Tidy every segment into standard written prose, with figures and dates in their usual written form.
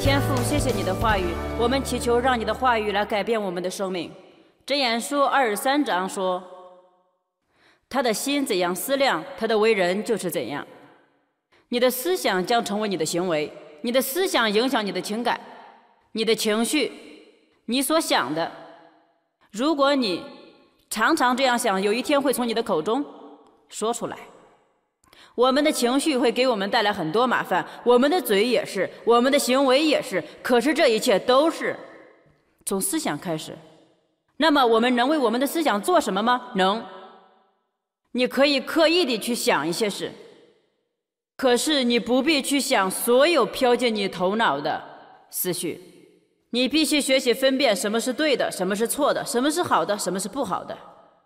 天父，谢谢你的话语，我们祈求让你的话语来改变我们的生命。箴言书23章说，他的心怎样思量，他的为人就是怎样。你的思想将成为你的行为，你的思想影响你的情感，你的情绪，你所想的。如果你常常这样想，有一天会从你的口中说出来。我们的情绪会给我们带来很多麻烦，我们的嘴也是，我们的行为也是，可是这一切都是从思想开始。那么我们能为我们的思想做什么吗？能。你可以刻意地去想一些事，可是你不必去想所有飘进你头脑的思绪。你必须学习分辨什么是对的，什么是错的，什么是好的，什么是不好的。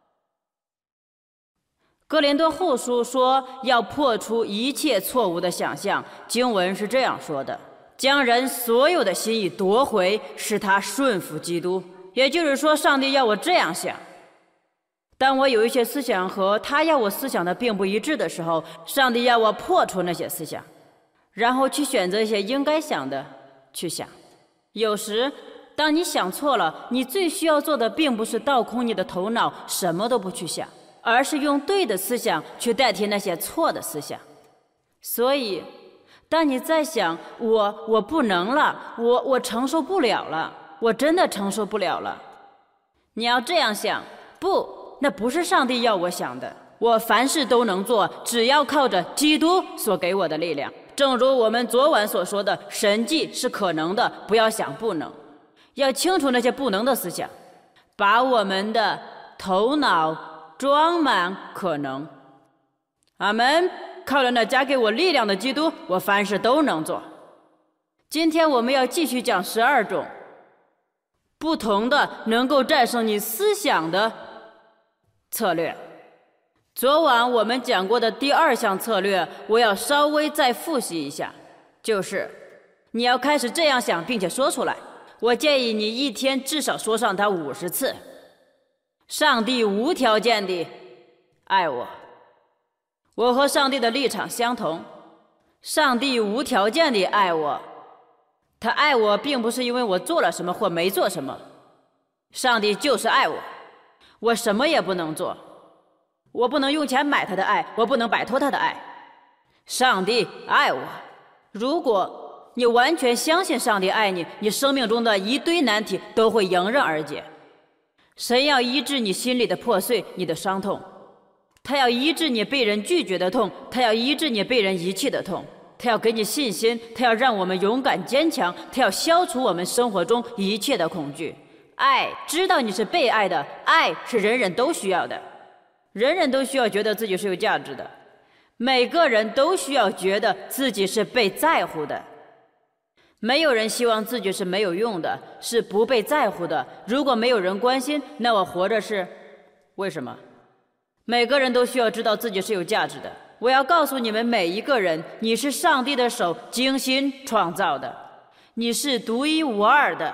哥林多后书说要破除一切错误的想象，经文是这样说的：将人所有的心意夺回，使他顺服基督。也就是说，上帝要我这样想。当我有一些思想和他要我思想的并不一致的时候，上帝要我破除那些思想，然后去选择一些应该想的去想。有时当你想错了，你最需要做的并不是倒空你的头脑，什么都不去想，而是用对的思想去代替那些错的思想。所以当你在想我不能了，我承受不了了，我真的承受不了了，你要这样想，不，那不是上帝要我想的。我凡事都能做，只要靠着基督所给我的力量。正如我们昨晚所说的，神迹是可能的，不要想不能，要清除那些不能的思想，把我们的头脑装满可能。阿们。靠着那加给我力量的基督，我凡事都能做。今天我们要继续讲12种不同的能够战胜你思想的策略。昨晚我们讲过的第2项策略，我要稍微再复习一下，就是你要开始这样想并且说出来。我建议你一天至少说上它50次。上帝无条件地爱我，我和上帝的立场相同。上帝无条件地爱我，他爱我并不是因为我做了什么或没做什么，上帝就是爱我。我什么也不能做，我不能用钱买他的爱，我不能摆脱他的爱。上帝爱我。如果你完全相信上帝爱你，你生命中的一堆难题都会迎刃而解。神要医治你心里的破碎，你的伤痛，他要医治你被人拒绝的痛，他要医治你被人遗弃的痛，他要给你信心，他要让我们勇敢坚强，他要消除我们生活中一切的恐惧。爱，知道你是被爱的，爱是人人都需要的，人人都需要觉得自己是有价值的，每个人都需要觉得自己是被在乎的。没有人希望自己是没有用的，是不被在乎的。如果没有人关心，那我活着是为什么？每个人都需要知道自己是有价值的。我要告诉你们每一个人，你是上帝的手精心创造的，你是独一无二的。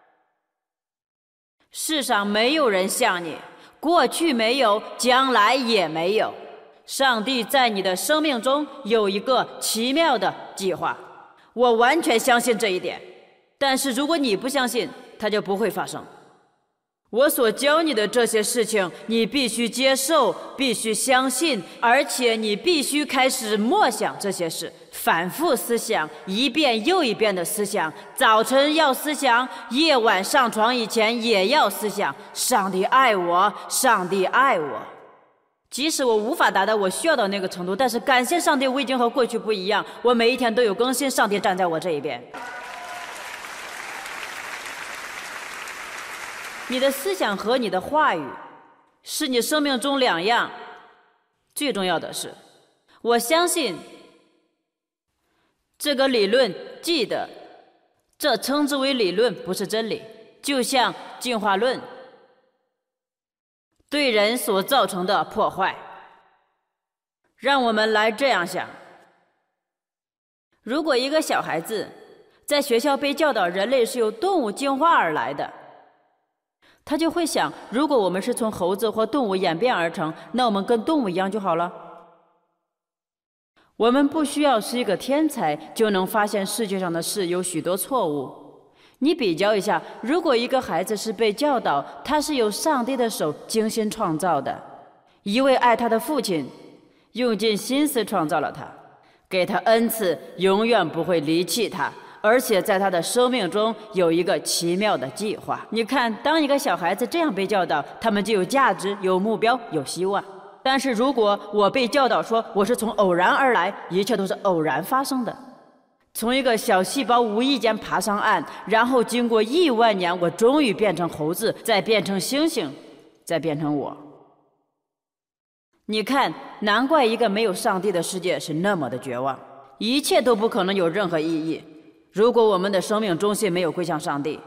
世上没有人像你，过去没有，将来也没有。上帝在你的生命中有一个奇妙的计划，我完全相信这一点。但是如果你不相信，它就不会发生。我所教你的这些事情，你必须接受，必须相信，而且你必须开始默想这些事，反复思想，一遍又一遍的思想。早晨要思想，夜晚上床以前也要思想。上帝爱我，上帝爱我。即使我无法达到我需要的那个程度，但是感谢上帝，我已经和过去不一样。我每一天都有更新，上帝站在我这一边。你的思想和你的话语是你生命中2样最重要的事。我相信这个理论，记得这称之为理论，不是真理。就像进化论对人所造成的破坏。让我们来这样想，如果一个小孩子在学校被教导人类是由动物进化而来的，他就会想，如果我们是从猴子或动物演变而成，那我们跟动物一样就好了。 我们不需要是一个天才就能发现世界上的事有许多错误。你比较一下，如果一个孩子是被教导他是由上帝的手精心创造的，一位爱他的父亲用尽心思创造了他，给他恩赐，永远不会离弃他，而且在他的生命中有一个奇妙的计划。你看，当一个小孩子这样被教导，他们就有价值、有目标、有希望。但是如果我被教导说我是从偶然而来，一切都是偶然发生的，从一个小细胞无意间爬上岸，然后经过亿万年，我终于变成猴子，再变成猩猩，再变成我。你看，难怪一个没有上帝的世界是那么的绝望，一切都不可能有任何意义，如果我们的生命中心没有归向上帝。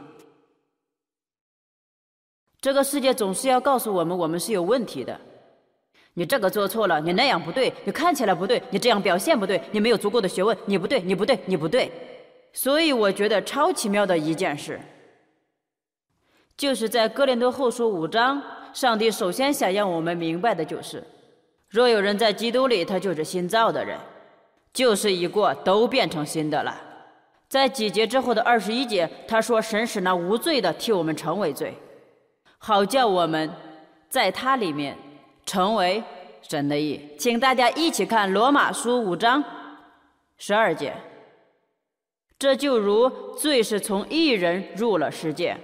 这个世界总是要告诉我们，我们是有问题的。你这个做错了，你那样不对，你看起来不对，你这样表现不对，你没有足够的学问，你不对，你不对，你不对。所以我觉得超奇妙的一件事，就是在哥林多后书5章，上帝首先想让我们明白的就是，若有人在基督里，他就是新造的人，旧事已过，都变成新的了。在几节之后的21节，他说神使那无罪的替我们成为罪，好叫我们在他里面成为神的义。请大家一起看罗马书5章12节，这就如罪是从一人入了世界，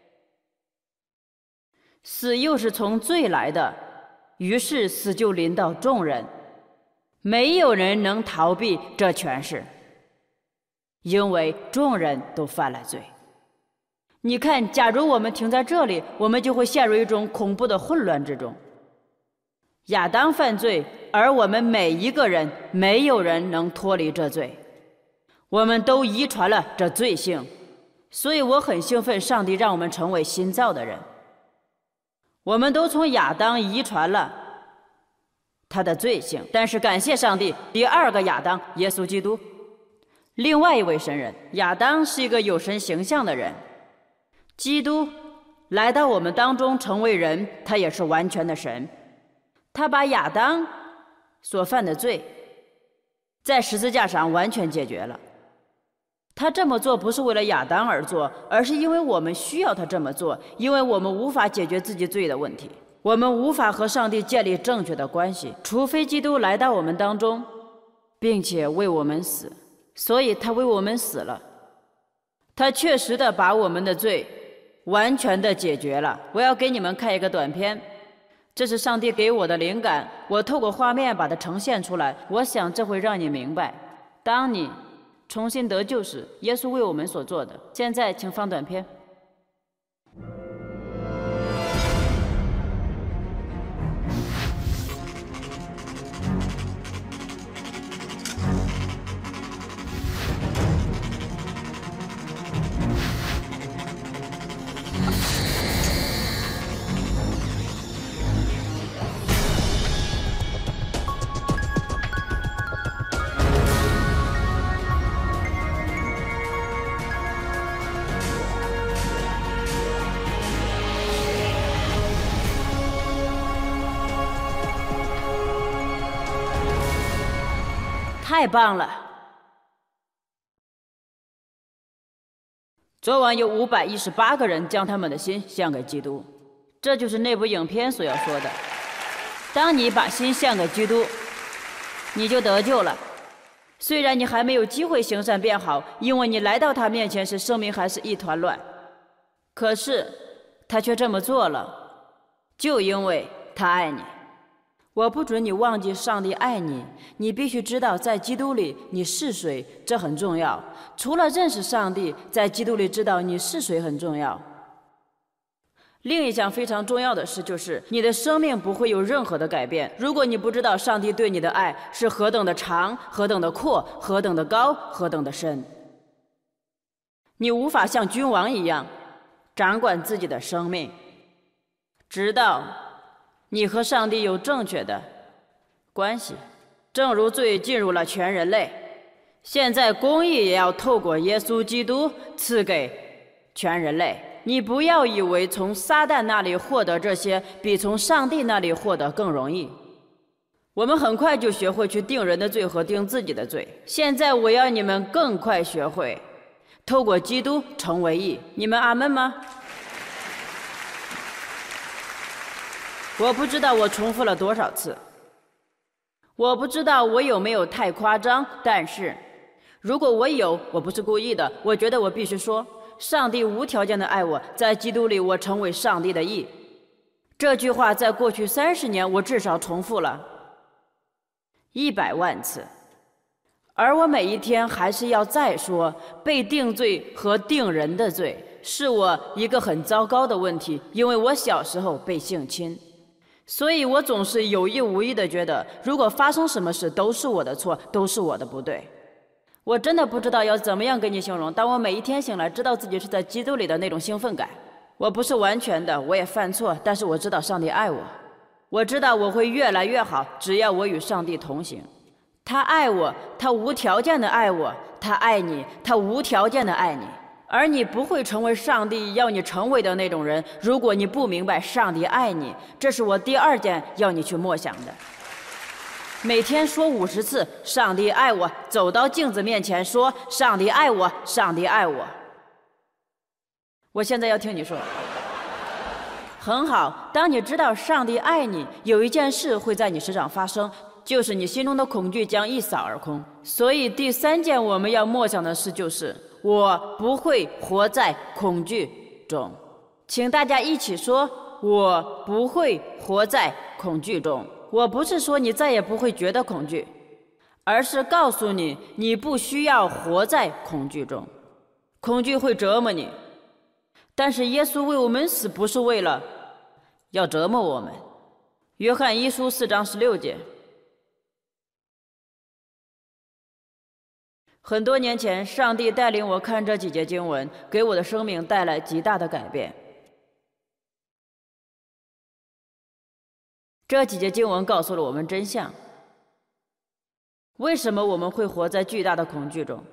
死又是从罪来的，于是死就临到众人，没有人能逃避这权势，因为众人都犯了罪。你看，假如我们停在这里，我们就会陷入一种恐怖的混乱之中。亚当犯罪，而我们每一个人，没有人能脱离这罪，我们都遗传了这罪性。所以我很兴奋，上帝让我们成为新造的人。我们都从亚当遗传了他的罪性，但是感谢上帝，第二个亚当耶稣基督，另外一位神人。亚当是一个有神形象的人，基督来到我们当中成为人，他也是完全的神。他把亚当所犯的罪在十字架上完全解决了。他这么做不是为了亚当而做，而是因为我们需要他这么做，因为我们无法解决自己罪的问题，我们无法和上帝建立正确的关系，除非基督来到我们当中并且为我们死。所以他为我们死了，他确实的把我们的罪完全的解决了。我要给你们看一个短片，这是上帝给我的灵感，我透过画面把它呈现出来，我想这会让你明白，当你重新得救时，耶稣为我们所做的。现在请放短片。太棒了！昨晚有518个人将他们的心献给基督，这就是那部影片所要说的。当你把心献给基督，你就得救了。虽然你还没有机会行善变好，因为你来到他面前时生命还是一团乱，可是他却这么做了，就因为他爱你。我不准你忘记上帝爱你，你必须知道在基督里你是谁，这很重要。除了认识上帝，在基督里知道你是谁很重要。另一项非常重要的事就是你的生命不会有任何的改变，如果你不知道上帝对你的爱是何等的长，何等的阔，何等的高，何等的深，你无法像君王一样掌管自己的生命，直到你和上帝有正确的关系。正如罪进入了全人类，现在公义也要透过耶稣基督赐给全人类。你不要以为从撒旦那里获得这些比从上帝那里获得更容易。 我们很快就学会去定人的罪和定自己的罪。现在我要你们更快学会透过基督成为义。你们阿们吗？我不知道我重复了多少次，我不知道我有没有太夸张，但是如果我有，我不是故意的，我觉得我必须说，上帝无条件的爱我，在基督里我成为上帝的义。这句话在过去30年我至少重复了100万次，而我每一天还是要再说，被定罪和定人的罪是我一个很糟糕的问题，因为我小时候被性侵，所以我总是有意无意地觉得，如果发生什么事都是我的错，都是我的不对。我真的不知道要怎么样给你形容，当我每一天醒来知道自己是在基督里的那种兴奋感。我不是完全的，我也犯错，但是我知道上帝爱我，我知道我会越来越好，只要我与上帝同行。他爱我，他无条件的爱我，他爱你，他无条件的爱你。而你不会成为上帝要你成为的那种人，如果你不明白上帝爱你。这是我第2件要你去默想的。每天说50次上帝爱我，走到镜子面前说上帝爱我，上帝爱我。我现在要听你说。很好，当你知道上帝爱你，有一件事会在你身上发生，就是你心中的恐惧将一扫而空。所以第3件我们要默想的事就是我不会活在恐惧中。请大家一起说，我不会活在恐惧中。我不是说你再也不会觉得恐惧，而是告诉你，你不需要活在恐惧中。恐惧会折磨你，但是耶稣为我们死不是为了要折磨我们。约翰一书4章16节。很多年前，上帝带领我看这几节经文，给我的生命带来极大的改变。这几节经文告诉了我们真相。为什么我们会活在巨大的恐惧中？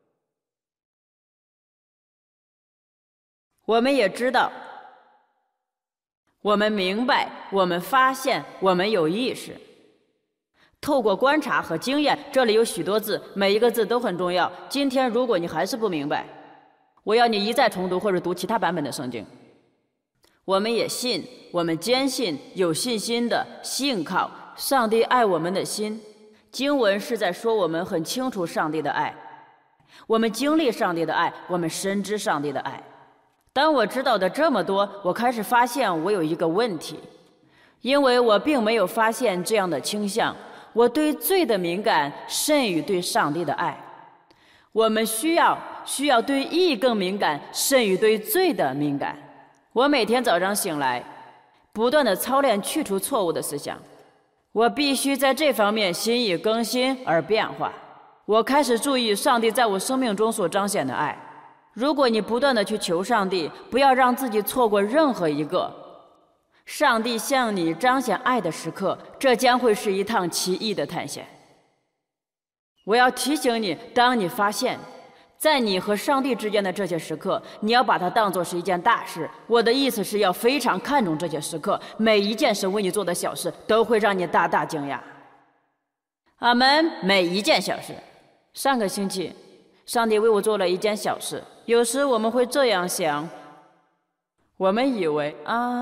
我们也知道，我们明白，我们发现，我们有意识。透过观察和经验，这里有许多字，每一个字都很重要。今天如果你还是不明白，我要你一再重读或者读其他版本的圣经。我们也信，我们坚信，有信心的信靠上帝爱我们的心。经文是在说我们很清楚上帝的爱，我们经历上帝的爱，我们深知上帝的爱。当我知道的这么多，我开始发现我有一个问题，因为我并没有发现这样的倾向。我对罪的敏感甚于对上帝的爱。我们需要对义更敏感，甚于对罪的敏感。我每天早上醒来，不断地操练去除错误的思想。我必须在这方面心意更新而变化。我开始注意上帝在我生命中所彰显的爱。如果你不断地去求上帝，不要让自己错过任何一个上帝向你彰显爱的时刻，这将会是一趟奇异的探险。我要提醒你，当你发现在你和上帝之间的这些时刻，你要把它当作是一件大事。我的意思是要非常看重这些时刻，每一件神为你做的小事都会让你大大惊讶。阿们，每一件小事。上个星期，上帝为我做了一件小事。有时我们会这样想，我们以为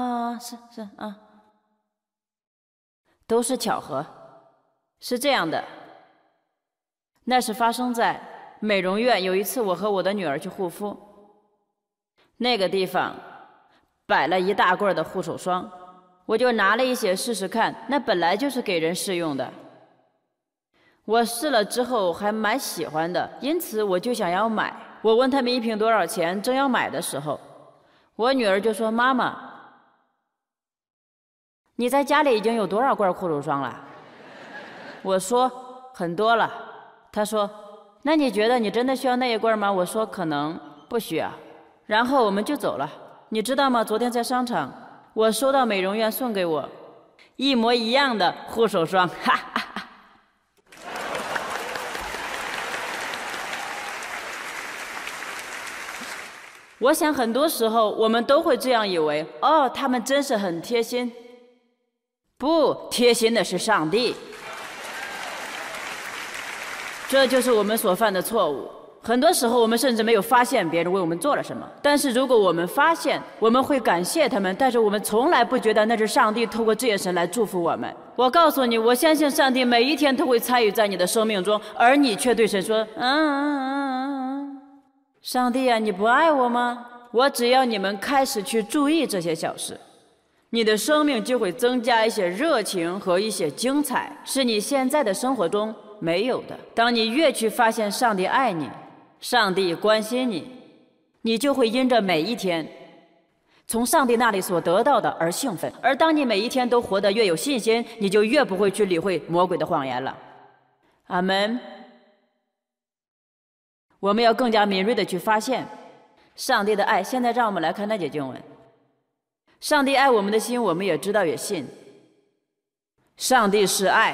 都是巧合。是这样的，那是发生在美容院。有一次我和我的女儿去护肤，那个地方摆了一大柜的护手霜，我就拿了一些试试看，那本来就是给人试用的。我试了之后还蛮喜欢的，因此我就想要买。我问他们一瓶多少钱，正要买的时候，我女儿就说：“妈妈，你在家里已经有多少罐护手霜了？”我说：“很多了。”她说：“那你觉得你真的需要那一罐吗？”我说：“可能不需要。”然后我们就走了。你知道吗？昨天在商场，我收到美容院送给我一模一样的护手霜，哈哈哈。我想很多时候我们都会这样以为，他们真是很贴心。不，贴心的是上帝。 这就是我们所犯的错误。很多时候我们甚至没有发现别人为我们做了什么，但是如果我们发现，我们会感谢他们，但是我们从来不觉得那是上帝透过这些神来祝福我们。我告诉你，我相信上帝每一天都会参与在你的生命中，而你却对神说上帝啊，你不爱我吗？我只要你们开始去注意这些小事，你的生命就会增加一些热情和一些精彩，是你现在的生活中没有的。当你越去发现上帝爱你，上帝关心你，你就会因着每一天从上帝那里所得到的而兴奋。而当你每一天都活得越有信心，你就越不会去理会魔鬼的谎言了。阿们。我们要更加敏锐地去发现上帝的爱。现在让我们来看那节经文。上帝爱我们的心，我们也知道也信。上帝是爱。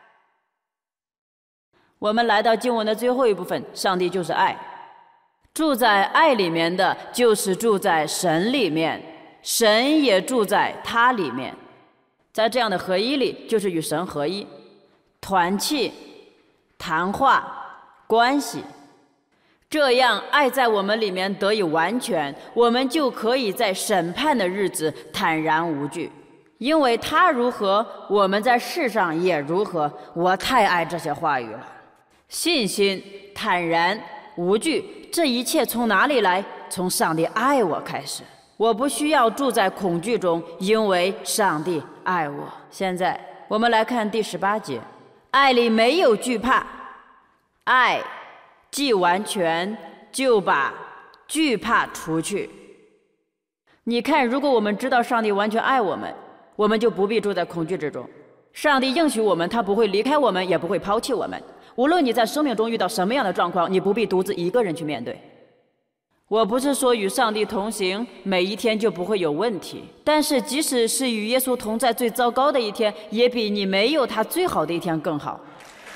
我们来到经文的最后一部分，上帝就是爱。住在爱里面的就是住在神里面，神也住在他里面。在这样的合一里，就是与神合一，团契、谈话、关系，这样爱在我们里面得以完全，我们就可以在审判的日子坦然无惧，因为他如何，我们在世上也如何。我太爱这些话语了。信心、坦然、无惧，这一切从哪里来？从上帝爱我开始。我不需要住在恐惧中，因为上帝爱我。现在我们来看第18节，爱里没有惧怕，爱既完全，就把惧怕除去。你看，如果我们知道上帝完全爱我们，我们就不必住在恐惧之中。上帝应许我们，他不会离开我们，也不会抛弃我们。无论你在生命中遇到什么样的状况，你不必独自一个人去面对。我不是说与上帝同行每一天就不会有问题，但是即使是与耶稣同在最糟糕的一天，也比你没有他最好的一天更好。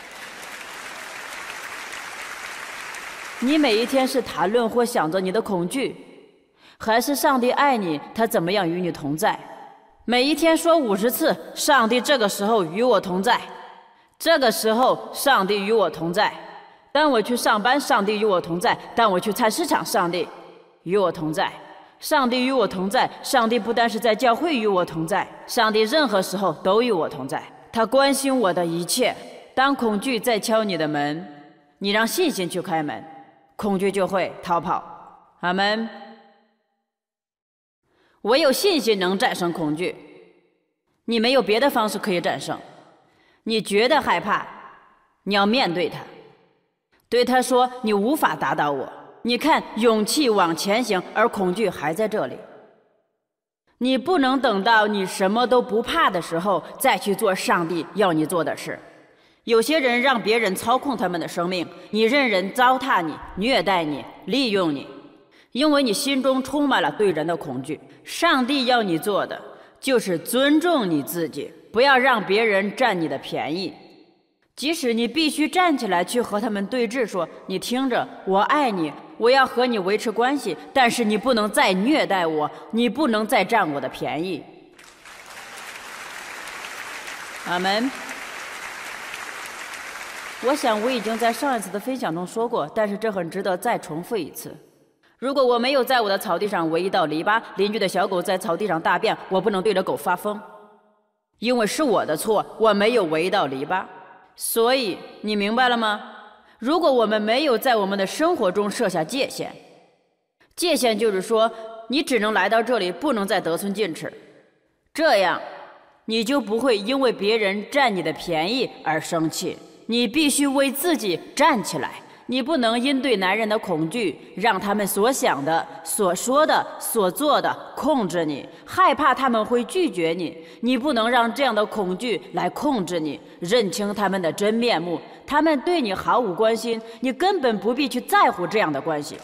你每一天是谈论或想着你的恐惧，还是上帝爱你，他怎么样与你同在？每一天说50次，上帝这个时候与我同在，这个时候上帝与我同在。当我去上班，上帝与我同在；当我去菜市场，上帝与我同在。上帝与我同在，上帝不单是在教会与我同在，上帝任何时候都与我同在，他关心我的一切。当恐惧在敲你的门，你让信心去开门，恐惧就会逃跑。阿们。唯有信心能战胜恐惧，你没有别的方式可以战胜。你觉得害怕，你要面对它，对他说你无法打倒我。你看，勇气往前行，而恐惧还在这里。你不能等到你什么都不怕的时候再去做上帝要你做的事。有些人让别人操控他们的生命，你任人糟蹋你、虐待你、利用你，因为你心中充满了对人的恐惧。上帝要你做的就是尊重你自己，不要让别人占你的便宜。即使你必须站起来去和他们对峙，说你听着，我爱你，我要和你维持关系，但是你不能再虐待我，你不能再占我的便宜。阿们。我想我已经在上一次的分享中说过，但是这很值得再重复一次。如果我没有在我的草地上围一道篱笆，邻居的小狗在草地上大便，我不能对着狗发疯，因为是我的错，我没有围一道篱笆。所以你明白了吗？如果我们没有在我们的生活中设下界限，界限就是说你只能来到这里，不能再得寸进尺，这样你就不会因为别人占你的便宜而生气。你必须为自己站起来，你不能因对男人的恐惧让他们所想的、所说的、所做的控制你，害怕他们会拒绝你。你不能让这样的恐惧来控制你，认清他们的真面目，他们对你毫无关心，你根本不必去在乎这样的关系。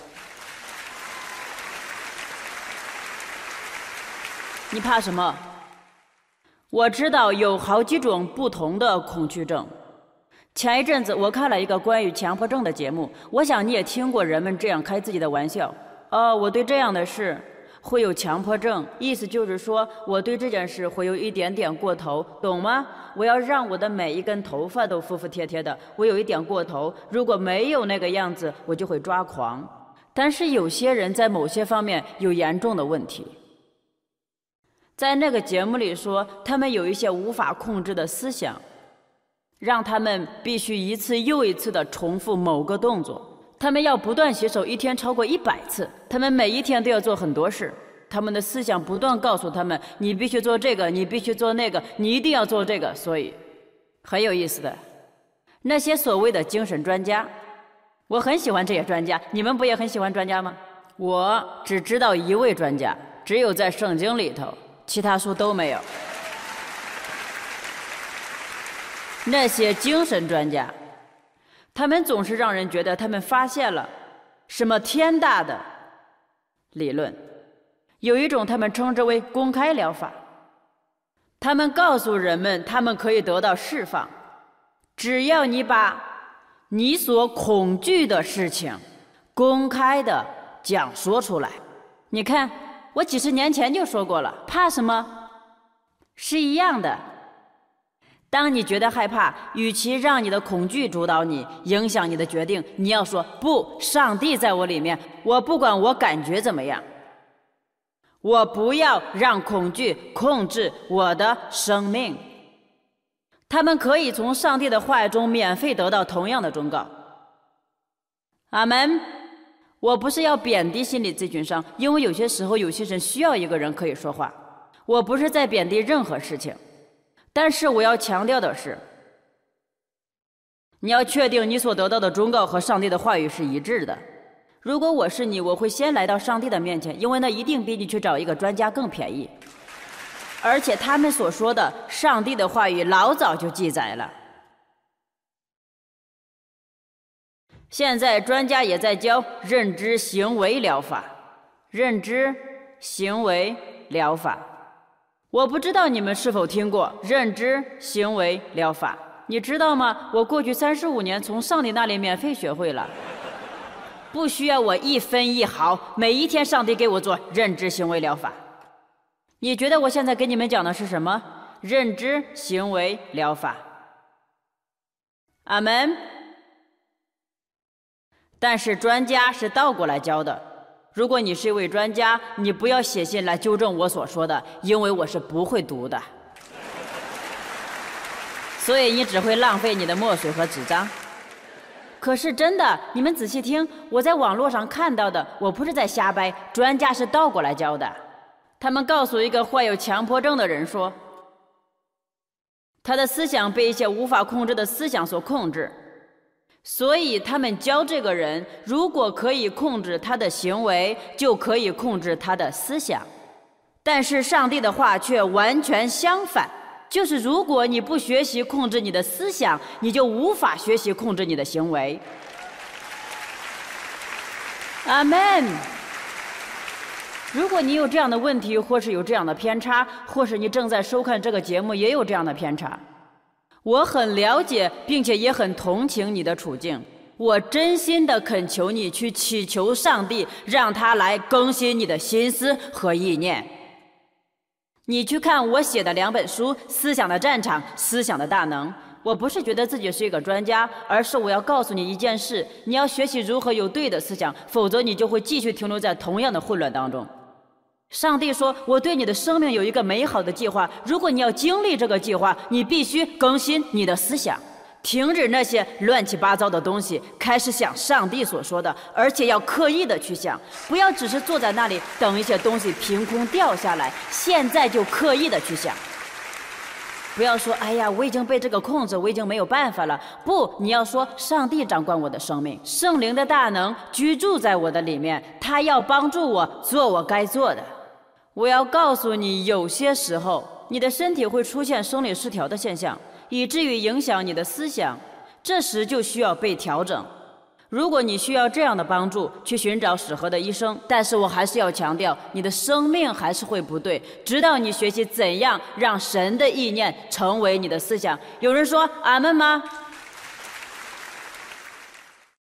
你怕什么？我知道有好几种不同的恐惧症。前一阵子我看了一个关于强迫症的节目，我想你也听过人们这样开自己的玩笑。我对这样的事， 会有强迫症，意思就是说我对这件事会有一点点过头，懂吗？我要让我的每一根头发都服服帖帖的，我有一点过头，如果没有那个样子，我就会抓狂。但是有些人在某些方面有严重的问题。在那个节目里说，他们有一些无法控制的思想，让他们必须一次又一次地重复某个动作。他们要不断洗手，一天超过100次。他们每一天都要做很多事。他们的思想不断告诉他们：你必须做这个，你必须做那个，你一定要做这个。所以，很有意思的，那些所谓的精神专家，我很喜欢这些专家。你们不也很喜欢专家吗？我只知道一位专家，只有在圣经里头，其他书都没有。那些精神专家，他们总是让人觉得他们发现了什么天大的理论。有一种他们称之为公开疗法，他们告诉人们他们可以得到释放，只要你把你所恐惧的事情公开的讲说出来。你看，我几十年前就说过了，怕什么？是一样的。当你觉得害怕，与其让你的恐惧主导你，影响你的决定，你要说不，上帝在我里面，我不管我感觉怎么样，我不要让恐惧控制我的生命。他们可以从上帝的话语中免费得到同样的忠告。阿们。我不是要贬低心理咨询商，因为有些时候有些人需要一个人可以说话，我不是在贬低任何事情。但是我要强调的是，你要确定你所得到的忠告和上帝的话语是一致的。如果我是你，我会先来到上帝的面前，因为那一定比你去找一个专家更便宜。而且他们所说的上帝的话语老早就记载了。现在专家也在教认知行为疗法，认知行为疗法。我不知道你们是否听过认知行为疗法，你知道吗？我过去35年从上帝那里免费学会了，不需要我1分1毫，每一天上帝给我做认知行为疗法。你觉得我现在给你们讲的是什么？认知行为疗法。阿们。但是专家是倒过来教的。如果你是一位专家，你不要写信来纠正我所说的，因为我是不会读的，所以你只会浪费你的墨水和纸张。可是真的，你们仔细听，我在网络上看到的，我不是在瞎掰，专家是倒过来教的。他们告诉一个患有强迫症的人说，他的思想被一些无法控制的思想所控制，所以他们教这个人，如果可以控制他的行为，就可以控制他的思想。但是上帝的话却完全相反，就是如果你不学习控制你的思想，你就无法学习控制你的行为。阿们。如果你有这样的问题，或是有这样的偏差，或是你正在收看这个节目也有这样的偏差，我很了解并且也很同情你的处境，我真心的恳求你去祈求上帝，让他来更新你的心思和意念。你去看我写的2本书，思想的战场，思想的大能。我不是觉得自己是一个专家，而是我要告诉你一件事，你要学习如何有对的思想，否则你就会继续停留在同样的混乱当中。上帝说，我对你的生命有一个美好的计划，如果你要经历这个计划，你必须更新你的思想，停止那些乱七八糟的东西，开始想上帝所说的，而且要刻意的去想，不要只是坐在那里等一些东西凭空掉下来，现在就刻意的去想。不要说哎呀，我已经被这个控制，我已经没有办法了。不，你要说上帝掌管我的生命，圣灵的大能居住在我的里面，他要帮助我做我该做的。我要告诉你，有些时候你的身体会出现生理失调的现象，以至于影响你的思想，这时就需要被调整。如果你需要这样的帮助，去寻找适合的医生。但是我还是要强调，你的生命还是会不对，直到你学习怎样让神的意念成为你的思想。有人说阿们吗？